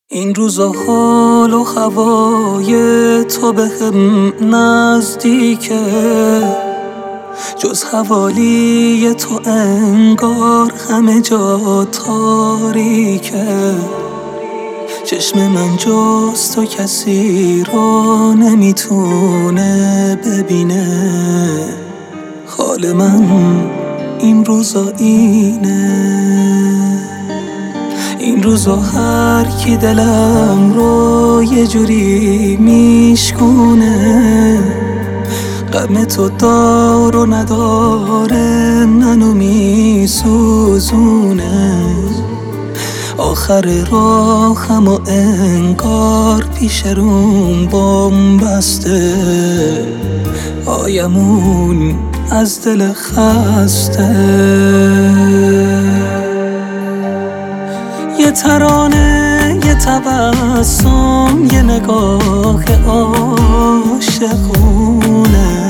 این روزا حال و هوای تو به هم نزدیکه، جز حوالی تو انگار همه جا تاریکه. چشم من جز تو کسی رو نمیتونه ببینه، حال من این روزا اینه. این روزا هر کی دلم رو یه جوری میشکونه، غم تو دار و نداره منو میسوزونه. آخر راهم و انگار پیش روم بم بسته، آیمون از دل خسته. یه ترانه، یه تبسم، یه نگاه عاشقونه،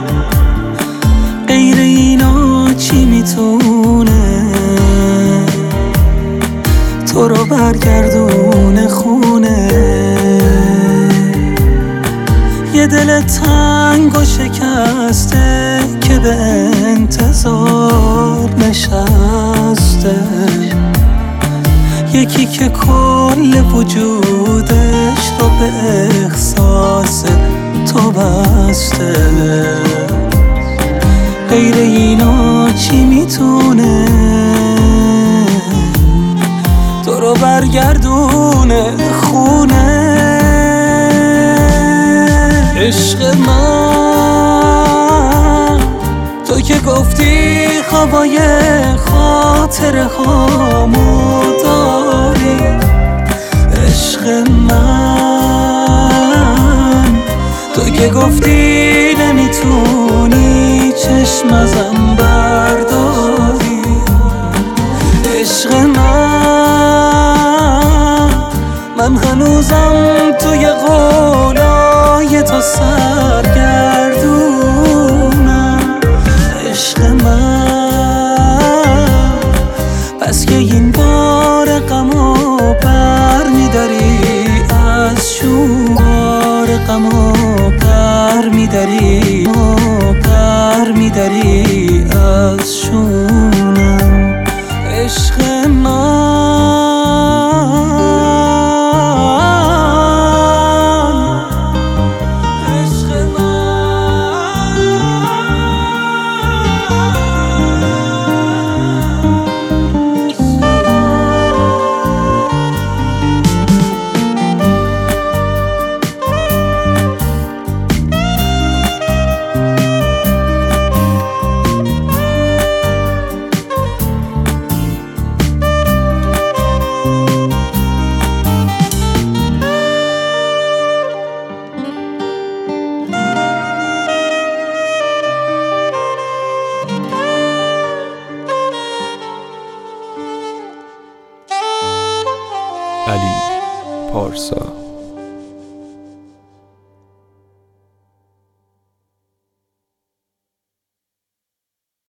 غیر اینا چی میتونه تو رو برگردونه خونه؟ یه دل تنگ و شکسته که به انتظار نشسته، یکی که کل وجودش رو به احساس تو بسته. غیر اینا چی میتونه تو رو برگردونه خونه؟ عشق من، تو که گفتی هوای خاطره هامو داری. عشق من، تو که گفتی نمیتونی چشم ازم برداری. عشق من هنوزم توی قولای تو سرگردونم. عشق من، پس که این بار غمو بر میداری از شوار غمو بر میداری از شونم. عشق علی پارسا.